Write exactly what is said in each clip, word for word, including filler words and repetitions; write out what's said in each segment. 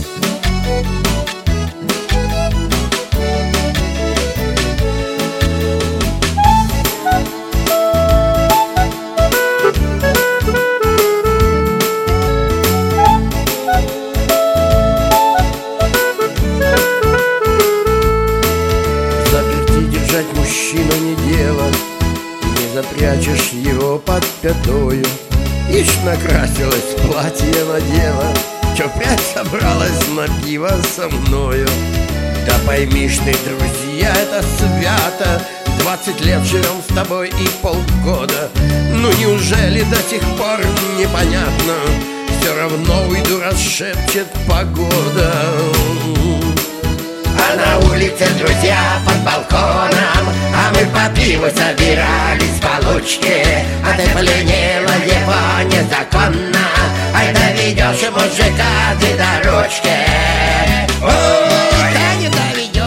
Мужчина не дело, не запрячешь его под пятою. Ишь, накрасилась, платье надела, чё опять собралась на пиво со мною? Да пойми ж ты, друзья, это свято, двадцать лет живем с тобой и полгода. Ну неужели до сих пор непонятно? Все равно уйду, расшепчет погода. А на улице друзья под балконом, а мы по пиву собирались в получке. А ты пленила его незаконно, ай доведешь мужика ты до ручки. Ой, да не доведешь.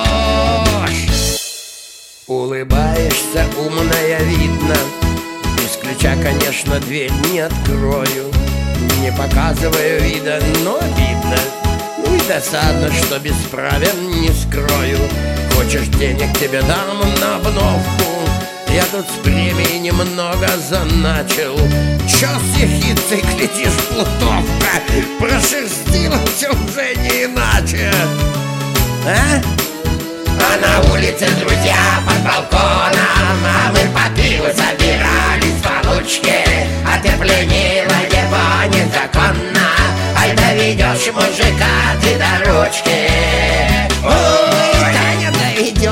Улыбаешься, умная, видно, без ключа, конечно, дверь не открою. Не показываю вида, но обидно. Ну и досадно, что без правил не скрою. Хочешь денег, тебе дам на обновку. Я тут с премией немного заначил. Чё с ехицей глядишь, плутовка? Прошерстила все уже не иначе. А? А на улице друзья под балконом, а мы по пиву собирались в получке. А ты пленила его незаконно, ай доведешь мужика ты до ручки. Ой, да не доведешь.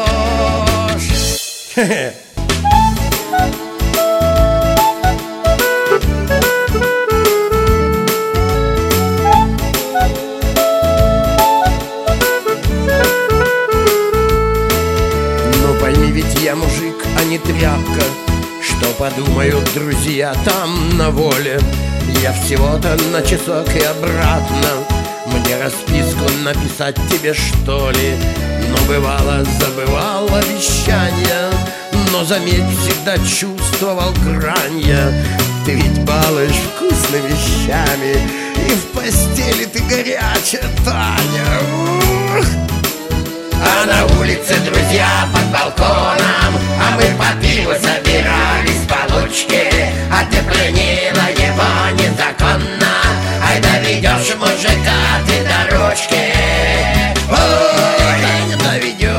Ну пойми, ведь я мужик, а не тряпка. Что подумают друзья там на воле? Я всего-то на часок и обратно. Мне расписку написать тебе, что ли? Но бывало, забывал обещания, но заметь, всегда чувствовал грань я. Ты ведь балуешь вкусными вещами, и в постели ты горячая, Таня. Ух! А на улице друзья под балконом, а мы по пиву собирались в получке. А ты пленила его незаконно, ай доведешь мужика ты до ручки. Ой, да не доведешь.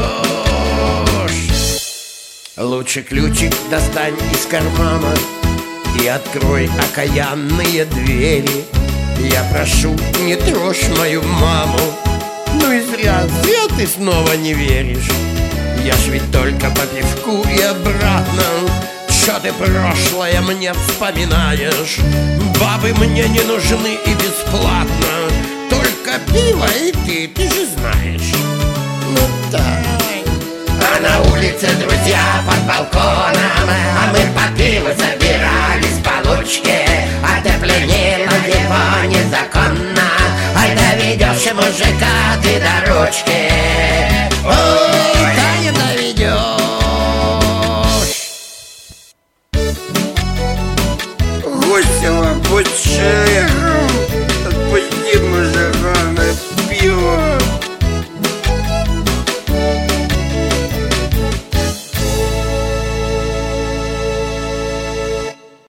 Лучше ключик достань из кармана и открой окаянные двери. Я прошу, не трожь мою маму. Ну и зря, зря ты снова не веришь. Я ж ведь только по пивку и обратно. Чё ты прошлое мне вспоминаешь? Бабы мне не нужны и бесплатно. Только пиво и ты, ты же знаешь. Ну дай. А на улице друзья под балконом, а мы по пиву собирались в получке. А ты пленила его незаконно, ай доведешь мужика ты до ручки. Ой, да не доведешь. Гусева, будь